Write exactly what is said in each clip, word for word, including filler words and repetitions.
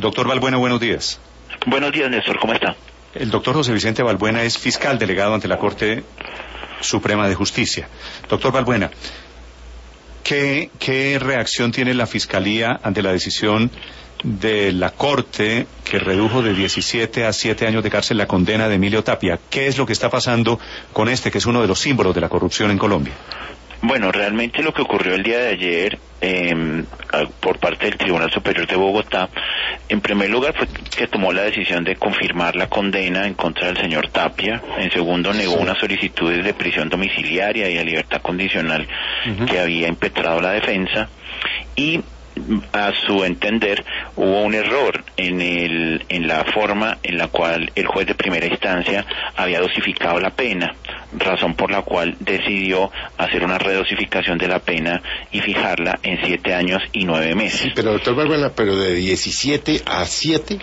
Doctor Balbuena, buenos días. Buenos días, Néstor, ¿cómo está? El doctor José Vicente Balbuena es fiscal delegado ante la Corte Suprema de Justicia. Doctor Balbuena, ¿qué, qué reacción tiene la Fiscalía ante la decisión de la Corte que redujo de diecisiete a siete años de cárcel la condena de Emilio Tapia? ¿Qué es lo que está pasando con este, que es uno de los símbolos de la corrupción en Colombia? Bueno, realmente lo que ocurrió el día de ayer eh, por parte del Tribunal Superior de Bogotá, en primer lugar fue que tomó la decisión de confirmar la condena en contra del señor Tapia. En segundo, negó unas solicitudes de prisión domiciliaria y de libertad condicional uh-huh. que había impetrado la defensa. Y a su entender hubo un error en el en la forma en la cual el juez de primera instancia había dosificado la pena, razón por la cual decidió hacer una redosificación de la pena y fijarla en siete años y nueve meses. Sí, pero doctor Balbuena, pero de diecisiete a siete,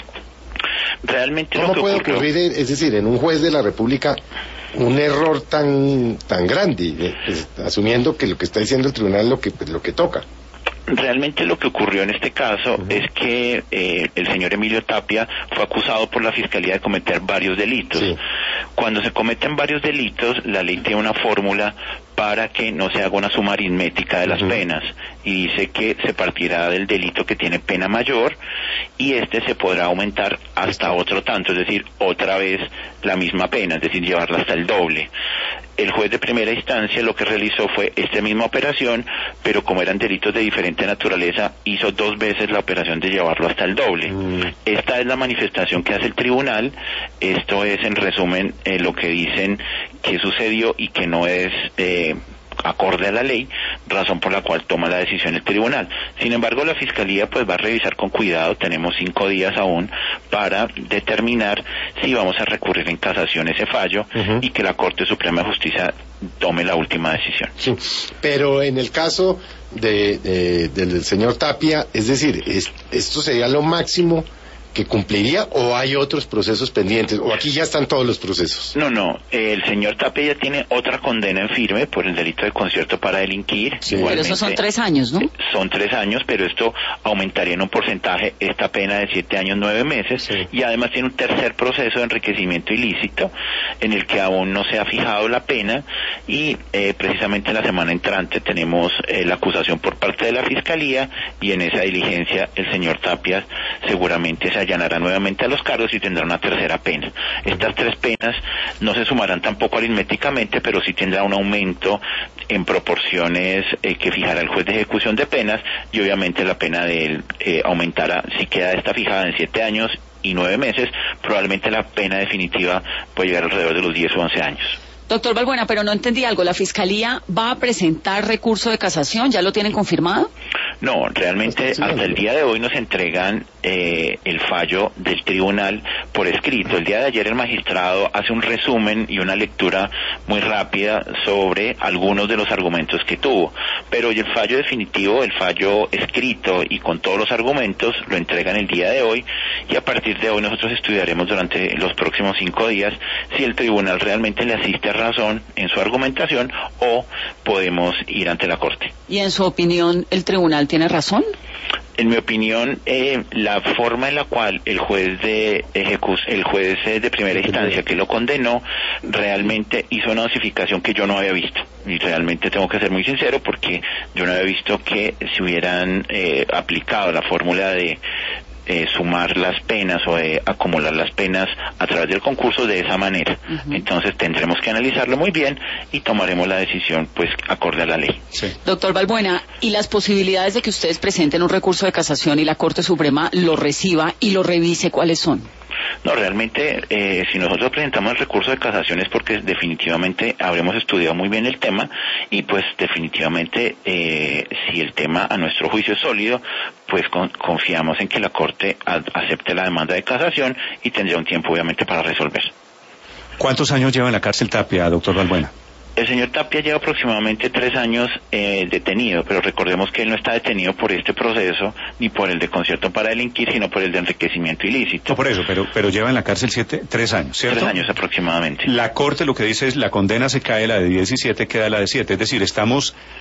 realmente ¿cómo lo que puede ocurrió... ocurrir, es decir, en un juez de la República, un error tan tan grande, eh, pues, asumiendo que lo que está diciendo el tribunal es lo que lo que toca? Realmente lo que ocurrió en este caso uh-huh. es que eh, el señor Emilio Tapia fue acusado por la Fiscalía de cometer varios delitos. Sí. Cuando se cometen varios delitos, la ley tiene una fórmula para que no se haga una suma aritmética de las uh-huh. penas, y dice que se partirá del delito que tiene pena mayor y este se podrá aumentar hasta otro tanto, es decir, otra vez la misma pena, es decir, llevarla hasta el doble. El juez de primera instancia lo que realizó fue esta misma operación, pero como eran delitos de diferente naturaleza, hizo dos veces la operación de llevarlo hasta el doble. Mm. Esta es la manifestación que hace el tribunal. Esto es, en resumen, eh, lo que dicen que sucedió y que no es eh, acorde a la ley, razón por la cual toma la decisión el tribunal. Sin embargo, la Fiscalía pues va a revisar con cuidado, tenemos cinco días aún para determinar si vamos a recurrir en casación ese fallo uh-huh. y que la Corte Suprema de Justicia tome la última decisión. Sí, pero en el caso de, de del señor Tapia, es decir, es, ¿esto sería lo máximo que cumpliría o hay otros procesos pendientes o aquí ya están todos los procesos? No, no, el señor Tapia ya tiene otra condena en firme por el delito de concierto para delinquir. Sí. Pero esos son tres años, ¿no? Son tres años, pero esto aumentaría en un porcentaje esta pena de siete años, nueve meses, sí. Y además tiene un tercer proceso de enriquecimiento ilícito en el que aún no se ha fijado la pena y eh, precisamente en la semana entrante tenemos eh, la acusación por parte de la Fiscalía y en esa diligencia el señor Tapia seguramente se allanará nuevamente a los cargos y tendrá una tercera pena. Estas tres penas no se sumarán tampoco aritméticamente, pero sí tendrá un aumento en proporciones eh, que fijará el juez de ejecución de penas y obviamente la pena de él eh, aumentará. Si queda esta fijada en siete años y nueve meses, probablemente la pena definitiva puede llegar alrededor de los diez o once años. Doctor Balbuena, pero no entendí algo. ¿La Fiscalía va a presentar recurso de casación? ¿Ya lo tienen confirmado? No, realmente hasta el día de hoy nos entregan eh, el fallo del tribunal por escrito. El día de ayer el magistrado hace un resumen y una lectura muy rápida sobre algunos de los argumentos que tuvo, pero el fallo definitivo, el fallo escrito y con todos los argumentos lo entregan el día de hoy y a partir de hoy nosotros estudiaremos durante los próximos cinco días si el tribunal realmente le asiste a razón en su argumentación o podemos ir ante la Corte. ¿Y en su opinión el tribunal tiene razón? En mi opinión, eh, la forma en la cual el juez de ejecu- el juez de primera instancia que lo condenó realmente hizo una dosificación que yo no había visto. Y realmente tengo que ser muy sincero porque yo no había visto que se hubieran eh, aplicado la fórmula de Eh, sumar las penas o de acumular las penas a través del concurso de esa manera. Uh-huh. Entonces tendremos que analizarlo muy bien y tomaremos la decisión pues acorde a la ley. Sí. Doctor Balbuena, ¿y las posibilidades de que ustedes presenten un recurso de casación y la Corte Suprema lo reciba y lo revise, cuáles son? No, realmente, eh, si nosotros presentamos el recurso de casación es porque definitivamente habremos estudiado muy bien el tema y pues definitivamente eh, si el tema a nuestro juicio es sólido, pues con, confiamos en que la Corte a, acepte la demanda de casación y tendrá un tiempo obviamente para resolver. ¿Cuántos años lleva en la cárcel Tapia, doctor Balbuena? El señor Tapia lleva aproximadamente tres años eh, detenido, pero recordemos que él no está detenido por este proceso ni por el de concierto para delinquir, sino por el de enriquecimiento ilícito. No, por eso, pero pero lleva en la cárcel siete, tres años, ¿cierto? Tres años aproximadamente. La Corte lo que dice es la condena se cae, la de diecisiete queda la de siete, es decir, estamos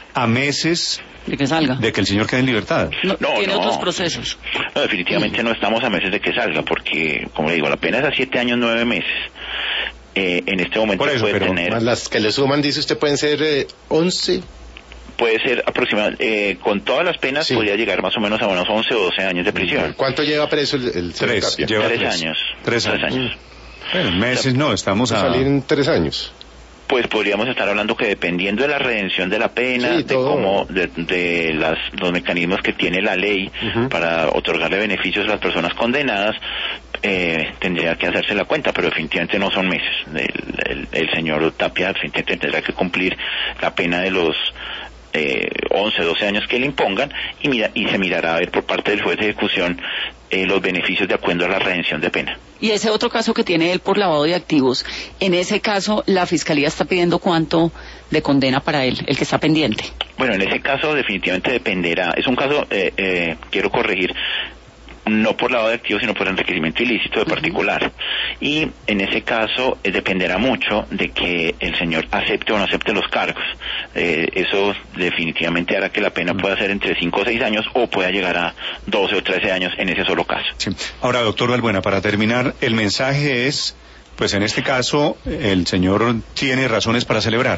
a meses de que salga, de que el señor quede en libertad. No, no tiene no. otros procesos. No, definitivamente no estamos a meses de que salga, porque, como le digo, la pena es a siete años, nueve meses. Eh, en este momento Por eso, puede pero tener... Más las que le suman, dice usted, pueden ser eh, once. Puede ser aproximadamente, eh, con todas las penas, Sí. podría llegar más o menos a unos once o doce años de prisión. ¿Cuánto lleva preso el, el señor Tres, Tapia? lleva Tres tres. años. Tres Tres años. años. Bueno, meses no, estamos a... Salir en tres años. Pues podríamos estar hablando que dependiendo de la redención de la pena, Sí, de todo. cómo, de, de las, los mecanismos que tiene la ley Ujú. para otorgarle beneficios a las personas condenadas, eh, tendría que hacerse la cuenta, pero definitivamente no son meses. El, el, el señor Tapia definitivamente tendrá que cumplir la pena de los eh, once, doce años que le impongan y, mira, y se mirará a ver por parte del juez de ejecución eh, los beneficios de acuerdo a la redención de pena. Y ese otro caso que tiene él por lavado de activos, en ese caso la Fiscalía está pidiendo cuánto de condena para él, el que está pendiente. Bueno, en ese caso definitivamente dependerá, es un caso, eh, eh, quiero corregir, no por lavado de activos, sino por enriquecimiento ilícito de particular. Y en ese caso eh, dependerá mucho de que el señor acepte o no acepte los cargos. Eh, eso definitivamente hará que la pena pueda ser entre cinco o seis años o pueda llegar a doce o trece años en ese solo caso. Sí. Ahora, doctor Balbuena, para terminar, el mensaje es, pues en este caso, el señor tiene razones para celebrar.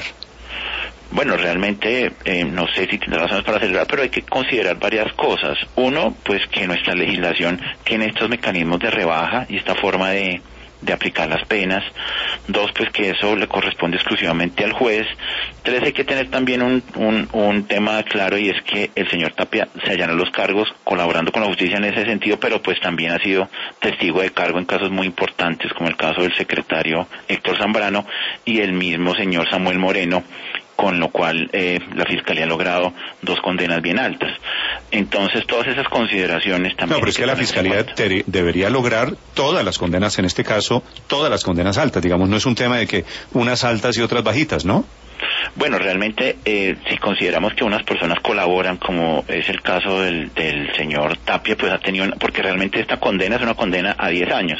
Bueno, realmente eh, no sé si tendrá razones para celebrar, pero hay que considerar varias cosas. Uno, pues que nuestra legislación tiene estos mecanismos de rebaja y esta forma de, de aplicar las penas. Dos, pues que eso le corresponde exclusivamente al juez. Tres, hay que tener también un, un, un tema claro, y es que el señor Tapia se allana los cargos colaborando con la justicia en ese sentido, pero pues también ha sido testigo de cargo en casos muy importantes, como el caso del secretario Héctor Zambrano y el mismo señor Samuel Moreno, con lo cual eh, la Fiscalía ha logrado dos condenas bien altas. Entonces, todas esas consideraciones también... No, pero es que la Fiscalía te- debería lograr todas las condenas, en este caso, todas las condenas altas. Digamos, no es un tema de que unas altas y otras bajitas, ¿no? Bueno, realmente, eh, si consideramos que unas personas colaboran, como es el caso del, del señor Tapia, pues ha tenido, una, porque realmente esta condena es una condena a diez años,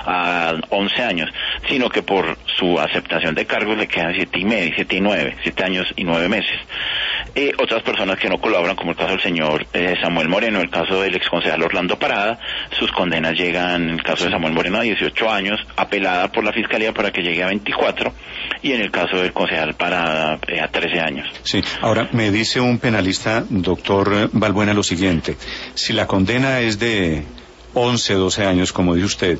a once años, sino que por su aceptación de cargos le quedan siete y medio, siete y nueve, siete años y nueve meses. Eh, otras personas que no colaboran, como el caso del señor eh, Samuel Moreno, el caso del exconcejal Orlando Parada, sus condenas llegan, en el caso de Samuel Moreno, a dieciocho años, apelada por la Fiscalía para que llegue a veinticuatro, y en el caso del concejal Parada, eh, a trece años. Sí, ahora me dice un penalista, doctor Balbuena, lo siguiente: si la condena es de once, doce años, como dice usted,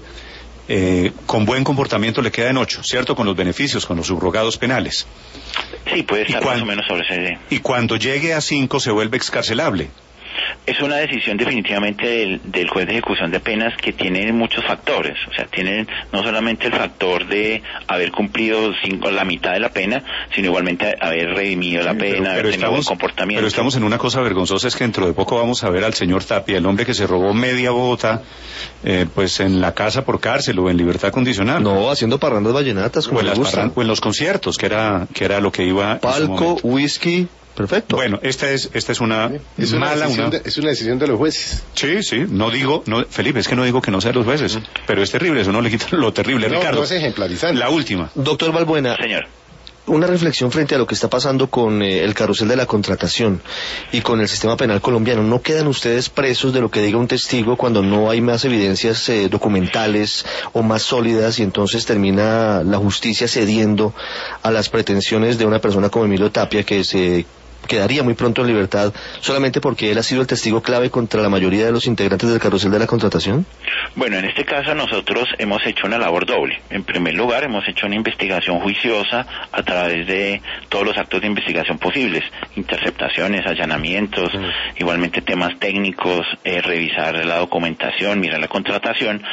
eh, con buen comportamiento le quedan ocho, ¿cierto? Con los beneficios, con los subrogados penales. Sí, puede estar cuan- más o menos sobre ese... Y cuando llegue a cinco se vuelve excarcelable. Es una decisión definitivamente del, del juez de ejecución de penas que tiene muchos factores, o sea, tiene no solamente el factor de haber cumplido cinco, la mitad de la pena, sino igualmente haber redimido la Sí, pena, pero, haber pero tenido buen estamos, comportamiento. pero estamos en una cosa vergonzosa, es que dentro de poco vamos a ver al señor Tapia, el hombre que se robó media Bogotá, eh, pues en la casa por cárcel o en libertad condicional. No, haciendo parrandas vallenatas, o como en, le las gusta. parran- o en los conciertos, que era que era lo que iba en su Palco, momento. whisky, perfecto. Bueno, esta es esta es una Es una, mala decisión una de, es una decisión de los jueces. Sí, sí, no digo, no, Felipe, es que no digo que no sean los jueces, pero es terrible, eso no le quita lo terrible, No, Ricardo. no es ejemplarizante. La última. Doctor Balbuena, Señor. una reflexión frente a lo que está pasando con eh, el carrusel de la contratación y con el sistema penal colombiano. ¿No quedan ustedes presos de lo que diga un testigo cuando no hay más evidencias eh, documentales o más sólidas, y entonces termina la justicia cediendo a las pretensiones de una persona como Emilio Tapia, que se quedaría muy pronto en libertad solamente porque él ha sido el testigo clave contra la mayoría de los integrantes del carrusel de la contratación? Bueno, en este caso nosotros hemos hecho una labor doble. En primer lugar, hemos hecho una investigación juiciosa a través de todos los actos de investigación posibles, interceptaciones, allanamientos, mm. igualmente temas técnicos, eh, revisar la documentación, mirar la contratación.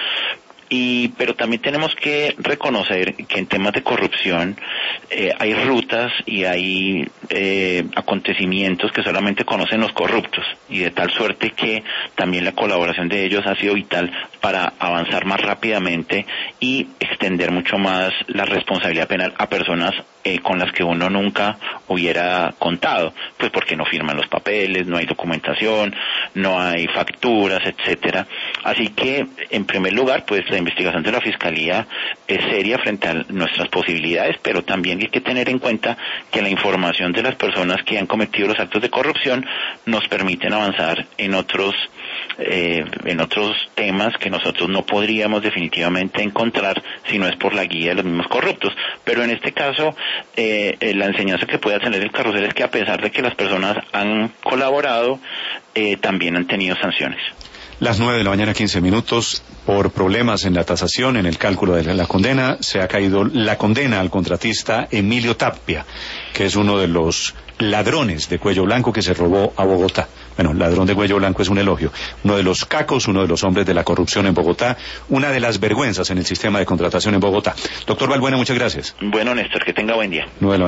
Y pero también tenemos que reconocer que en temas de corrupción eh, hay rutas y hay eh, acontecimientos que solamente conocen los corruptos, y de tal suerte que también la colaboración de ellos ha sido vital para avanzar más rápidamente y extender mucho más la responsabilidad penal a personas eh, con las que uno nunca hubiera contado, pues porque no firman los papeles, no hay documentación, no hay facturas, etcétera. Así que, en primer lugar, pues la investigación de la Fiscalía es seria frente a nuestras posibilidades, pero también hay que tener en cuenta que la información de las personas que han cometido los actos de corrupción nos permiten avanzar en otros eh, en otros temas que nosotros no podríamos definitivamente encontrar si no es por la guía de los mismos corruptos. Pero en este caso, eh, eh, la enseñanza que puede tener el carrusel es que a pesar de que las personas han colaborado, eh, también han tenido sanciones. Las nueve de la mañana, quince minutos, por problemas en la tasación, en el cálculo de la condena, se ha caído la condena al contratista Emilio Tapia, que es uno de los ladrones de cuello blanco que se robó a Bogotá. Bueno, ladrón de cuello blanco es un elogio. Uno de los cacos, uno de los hombres de la corrupción en Bogotá, una de las vergüenzas en el sistema de contratación en Bogotá. Doctor Balbuena, muchas gracias. Bueno, Néstor, que tenga buen día. nueve